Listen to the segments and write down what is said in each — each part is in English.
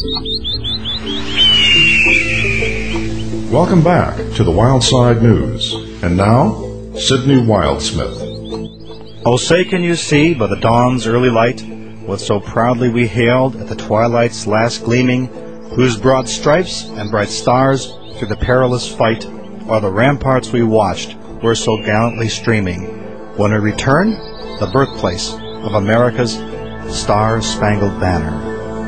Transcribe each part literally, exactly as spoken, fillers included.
Welcome back to the Wildside News. And now, Sidney Wildsmith. Oh, say can you see by the dawn's early light what so proudly we hailed at the twilight's last gleaming, whose broad stripes and bright stars through the perilous fight o'er the ramparts we watched were so gallantly streaming, when we return, the birthplace of America's Star-Spangled Banner.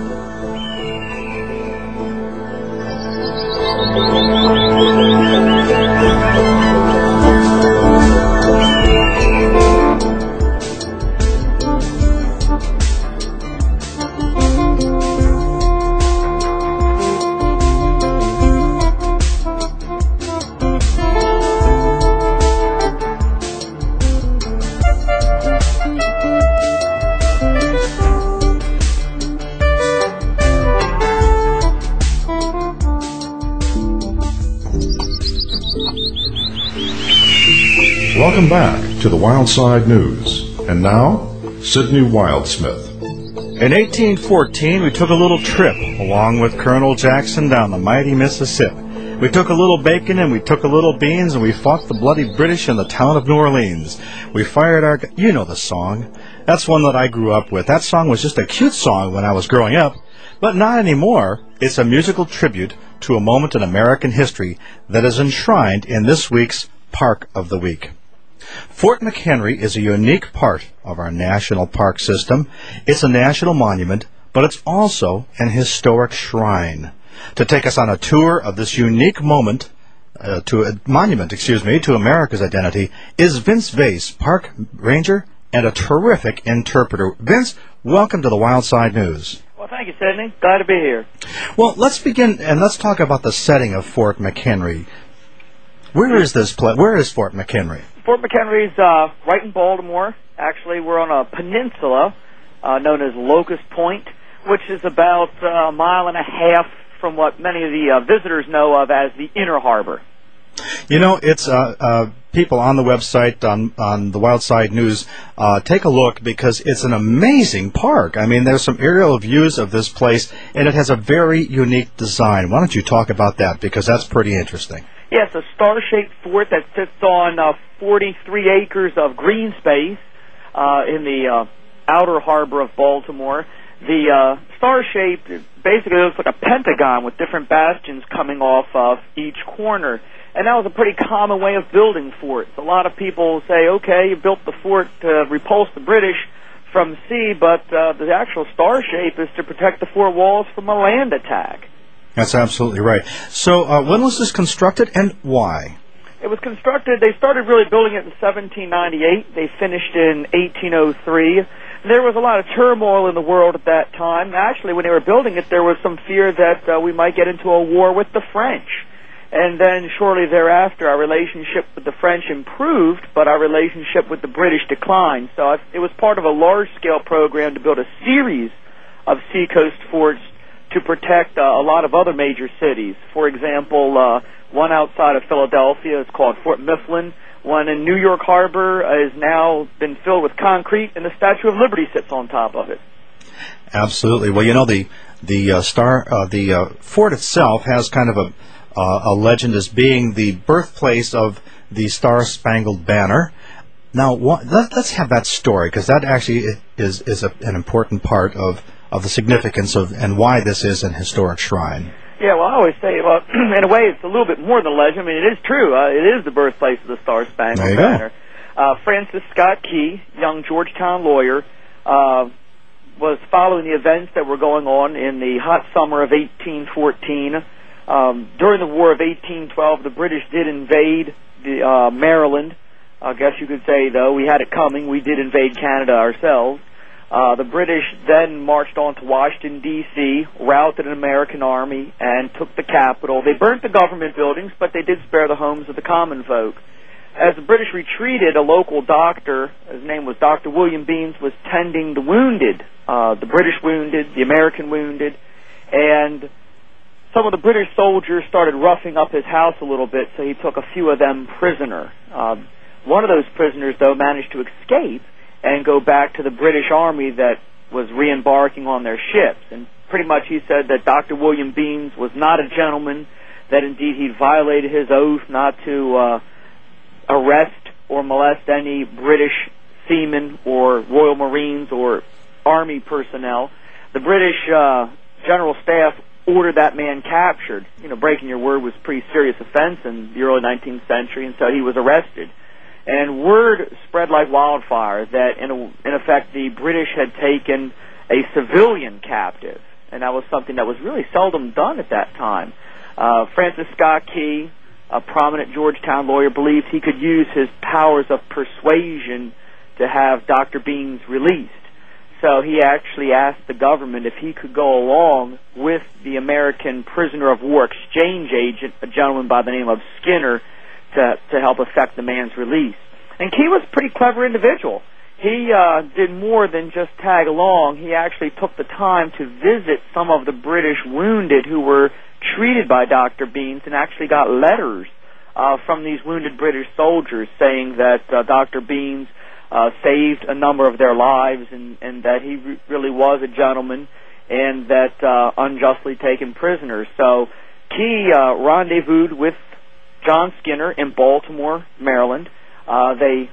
Welcome back to the Wildside News. And now, Sidney Wildsmith. In eighteen fourteen, we took a little trip along with Colonel Jackson down the mighty Mississippi. We took a little bacon and we took a little beans and we fought the bloody British in the town of New Orleans. We fired our... You know the song. That's one that I grew up with. That song was just a cute song when I was growing up, but not anymore. It's a musical tribute to a moment in American history that is enshrined in this week's Park of the Week. Fort McHenry is a unique part of our national park system. It's a national monument, but it's also an historic shrine. To take us on a tour of this unique moment, uh, to a monument, excuse me, to America's identity, is Vince Vase, park ranger and a terrific interpreter. Vince, welcome to the Wildside News. Well, thank you, Sidney. Glad to be here. Well, let's begin and let's talk about the setting of Fort McHenry. Where is this place? Where is Fort McHenry? Fort McHenry's uh, right in Baltimore. Actually, we're on a peninsula uh, known as Locust Point, which is about uh, a mile and a half from what many of the uh, visitors know of as the Inner Harbor. You know, it's uh, uh, people on the website, on, on the Wildside News, uh, take a look because it's an amazing park. I mean, there's some aerial views of this place, and it has a very unique design. Why don't you talk about that, because that's pretty interesting. Yes, a star-shaped fort that sits on uh, forty-three acres of green space uh, in the uh, outer harbor of Baltimore. The uh, star-shaped basically looks like a pentagon with different bastions coming off of each corner. And that was a pretty common way of building forts. A lot of people say, okay, you built the fort to repulse the British from sea, but uh, the actual star shape is to protect the fort walls from a land attack. That's absolutely right. So uh, when was this constructed and why? It was constructed, they started really building it in seventeen ninety-eight. They finished in eighteen oh three. There was a lot of turmoil in the world at that time. Actually, when they were building it, there was some fear that uh, we might get into a war with the French. And then shortly thereafter, our relationship with the French improved, but our relationship with the British declined. So I, it was part of a large-scale program to build a series of seacoast forts to protect uh, a lot of other major cities. For example, uh, one outside of Philadelphia is called Fort Mifflin. One in New York Harbor has now been filled with concrete, and the Statue of Liberty sits on top of it. Absolutely. Well, you know, the the uh, star uh, the uh, fort itself has kind of a uh, a legend as being the birthplace of the Star-Spangled Banner. Now, what, let, let's have that story, because that actually is is a, an important part of of the significance of and why this is an historic shrine. Yeah, well, I always say, well, in a way, it's a little bit more than a legend. I mean, it is true. Uh, it is the birthplace of the Star-Spangled Banner. Uh, Francis Scott Key, young Georgetown lawyer, uh, was following the events that were going on in the hot summer of eighteen fourteen. Um, during the War of eighteen twelve, the British did invade the, uh, Maryland. I guess you could say, though, we had it coming. We did invade Canada ourselves. Uh, the British then marched on to Washington, D C, routed an American army, and took the capital. They burnt the government buildings, but they did spare the homes of the common folk. As the British retreated, a local doctor, his name was Doctor William Beans, was tending the wounded, uh, the British wounded, the American wounded, and some of the British soldiers started roughing up his house a little bit, so he took a few of them prisoner. Uh, one of those prisoners, though, managed to escape and go back to the British Army that was re-embarking on their ships. And pretty much he said that Doctor William Beans was not a gentleman, that indeed he violated his oath not to uh, arrest or molest any British seamen or Royal Marines or Army personnel. The British uh, General Staff ordered that man captured. You know, breaking your word was a pretty serious offense in the early nineteenth century, and so he was arrested. And word spread like wildfire that, in, a, in effect, the British had taken a civilian captive, and that was something that was really seldom done at that time. Uh, Francis Scott Key, a prominent Georgetown lawyer, believed he could use his powers of persuasion to have Doctor Beans released. So he actually asked the government if he could go along with the American prisoner of war exchange agent, a gentleman by the name of Skinner, to, to help effect the man's release. And Key was a pretty clever individual. He uh, did more than just tag along. He actually took the time to visit some of the British wounded who were treated by Doctor Beans, and actually got letters uh, from these wounded British soldiers saying that uh, Doctor Beans uh, saved a number of their lives, and, and that he re- really was a gentleman, and that uh, unjustly taken prisoners. So Key uh, rendezvoused with John Skinner in Baltimore, Maryland. Uh, they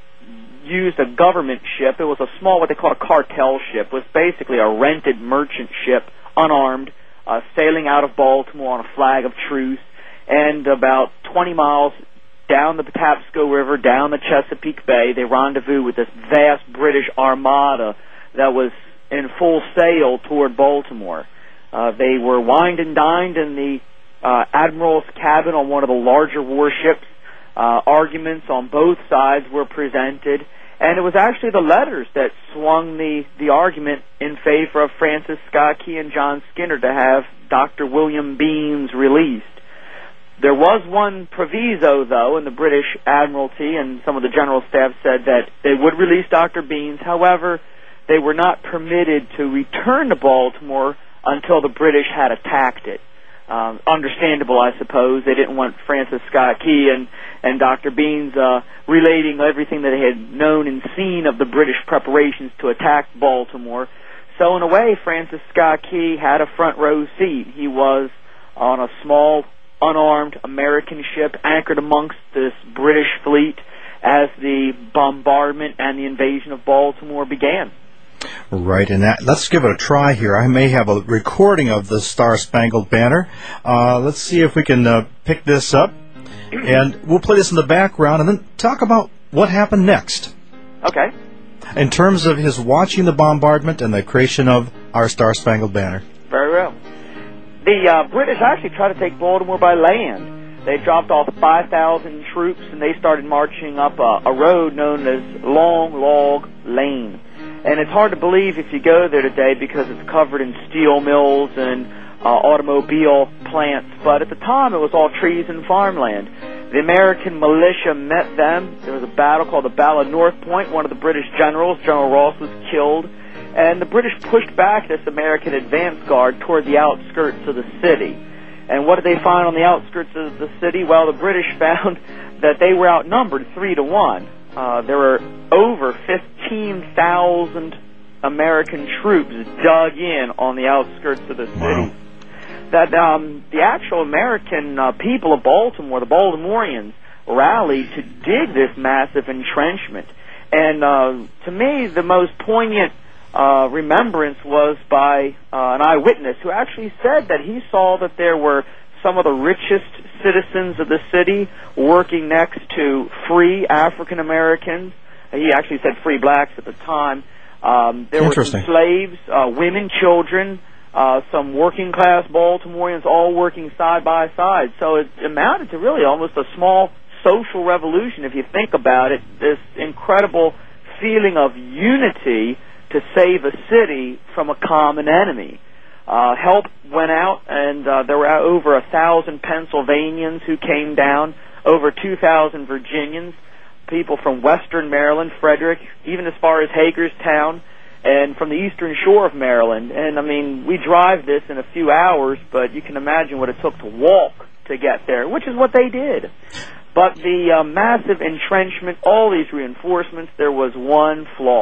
used a government ship. It was a small, what they call a cartel ship. It was basically a rented merchant ship, unarmed, uh, sailing out of Baltimore on a flag of truce, and about twenty miles down the Patapsco River, down the Chesapeake Bay, they rendezvoused with this vast British armada that was in full sail toward Baltimore. Uh, they were wined and dined in the uh, admiral's cabin on one of the larger warships. Uh, arguments on both sides were presented, and it was actually the letters that swung the, the argument in favor of Francis Scott Key and John Skinner to have Doctor William Beans released. There was one proviso, though, and the British Admiralty and some of the General Staff said that they would release Doctor Beans. However, they were not permitted to return to Baltimore until the British had attacked it. Um, understandable, I suppose. They didn't want Francis Scott Key and, and Doctor Beans uh, relating everything that they had known and seen of the British preparations to attack Baltimore. So in a way, Francis Scott Key had a front row seat. He was on a small, unarmed American ship anchored amongst this British fleet as the bombardment and the invasion of Baltimore began. Right, and that, let's give it a try here. I may have a recording of the Star-Spangled Banner. Uh, let's see if we can uh, pick this up, and we'll play this in the background and then talk about what happened next. Okay. In terms of his watching the bombardment and the creation of our Star-Spangled Banner. Very well. The uh, British actually tried to take Baltimore by land. They dropped off five thousand troops, and they started marching up a, a road known as Long Log Lane. And it's hard to believe if you go there today because it's covered in steel mills and uh, automobile plants. But at the time, it was all trees and farmland. The American militia met them. There was a battle called the Battle of North Point. One of the British generals, General Ross, was killed. And the British pushed back this American advance guard toward the outskirts of the city. And what did they find on the outskirts of the city? Well, the British found that they were outnumbered three to one. Uh, there were over fifteen thousand American troops dug in on the outskirts of the city. Wow. That um, the actual American uh, people of Baltimore, the Baltimoreans, rallied to dig this massive entrenchment. And uh, to me, the most poignant uh, remembrance was by uh, an eyewitness who actually said that he saw that there were some of the richest citizens of the city working next to free African Americans. He actually said free blacks at the time. Um, there were some slaves, uh, women, children, uh, some working class Baltimoreans all working side by side. So it amounted to really almost a small social revolution if you think about it, this incredible feeling of unity to save a city from a common enemy. Uh, help went out, and uh, there were over a thousand Pennsylvanians who came down, over two thousand Virginians, people from western Maryland, Frederick, even as far as Hagerstown, and from the eastern shore of Maryland. And, I mean, we drive this in a few hours, but you can imagine what it took to walk to get there, which is what they did. But the uh, massive entrenchment, all these reinforcements, there was one flaw.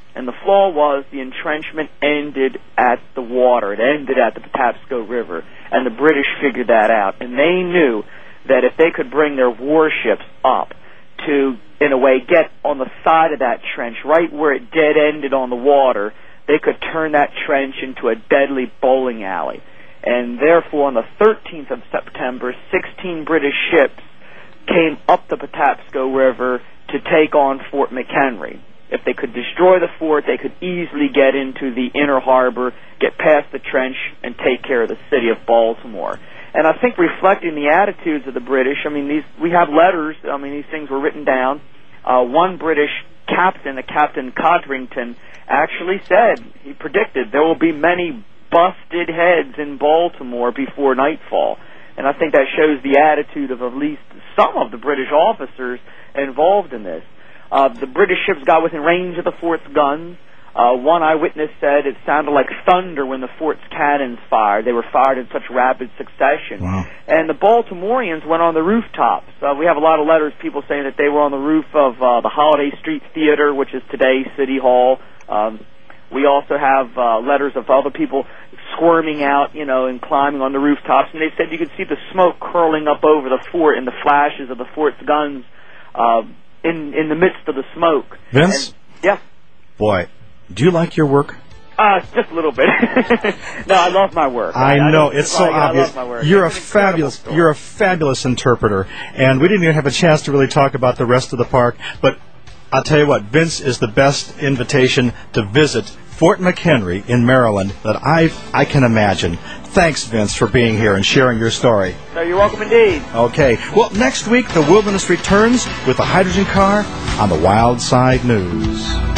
And the flaw was the entrenchment ended at the water. It ended at the Patapsco River. And the British figured that out. And they knew that if they could bring their warships up to, in a way, get on the side of that trench, right where it dead ended on the water, they could turn that trench into a deadly bowling alley. And therefore, on the thirteenth of September, sixteen British ships came up the Patapsco River to take on Fort McHenry. If they could destroy the fort, they could easily get into the inner harbor, get past the trench, and take care of the city of Baltimore. And I think reflecting the attitudes of the British, I mean, these we have letters, I mean, these things were written down. Uh, one British captain, a Captain Codrington, actually said, he predicted, there will be many busted heads in Baltimore before nightfall. And I think that shows the attitude of at least some of the British officers involved in this. Uh, the British ships got within range of the fort's guns. Uh, one eyewitness said it sounded like thunder when the fort's cannons fired. They were fired in such rapid succession. Wow. And the Baltimoreans went on the rooftops. Uh, we have a lot of letters, people saying that they were on the roof of uh, the Holiday Street Theater, which is today City Hall. Um, we also have uh, letters of other people squirming out, you know, and climbing on the rooftops. And they said you could see the smoke curling up over the fort and the flashes of the fort's guns uh, in in the midst of the smoke. Vince? And, yeah. Boy, do you like your work? Uh, just a little bit. No, I love my work. I, I know, I it's so like, obvious. I love my work. You're it's a fabulous, story. you're a fabulous interpreter, and we didn't even have a chance to really talk about the rest of the park. But I'll tell you what, Vince is the best invitation to visit Fort McHenry in Maryland that I I can imagine. Thanks, Vince, for being here and sharing your story. So you're welcome indeed. Okay. Well, next week the Wilderness returns with the hydrogen car on the Wild Side News.